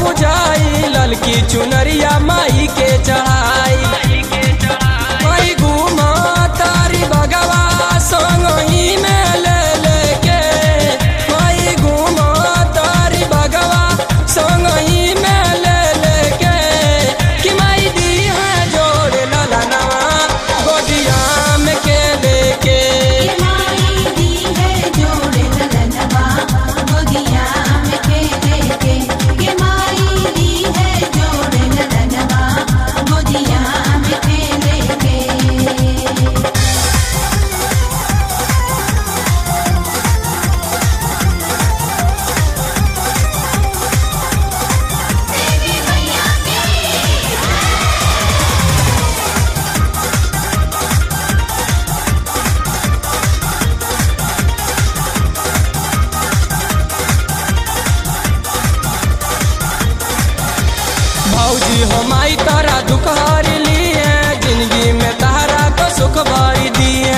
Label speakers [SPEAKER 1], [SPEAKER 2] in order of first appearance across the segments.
[SPEAKER 1] पुजाई ललकी चुनरिया माई के चढ़ाई माई घूमा तारी बगवा संगही में ले लेके माई घूमा तारी बगवा संगही में ले लेके कि माई दी है जोड़ ललनवा गोदिया में के लेके भौजी हो माई तारा दुख हर लिए जिंदगी में तारा को सुख भरी दिए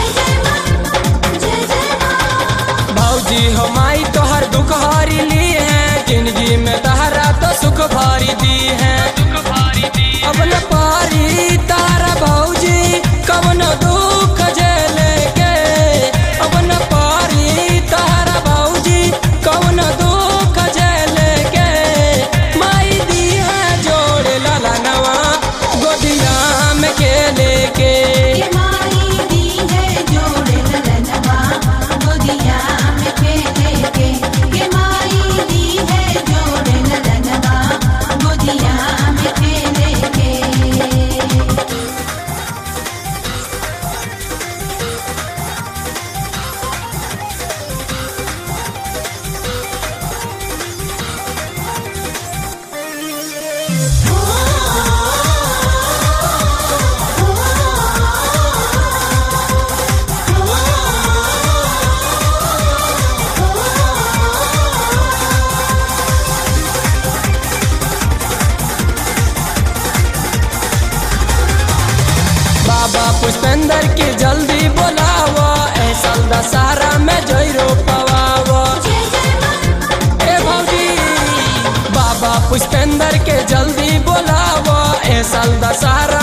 [SPEAKER 1] भौजी हो माई तोहर दुख हरी लिए जिंदगी में तारा तो सुख भरी दी है अब न पारी तारा भौजी कवन दुख झेले के अब न पारी तारा भौजी कवन दुख झेले के माई दी है जोड़ ललनवा गोदिया में के लेके बाबा पुष्पेंद्र के जल्दी बोलावा ऐसा दशहरा में जयरो पवावा ए भौजी बाबा पुष्पेंद्र के जल्दी बोलावा ऐसा दशहरा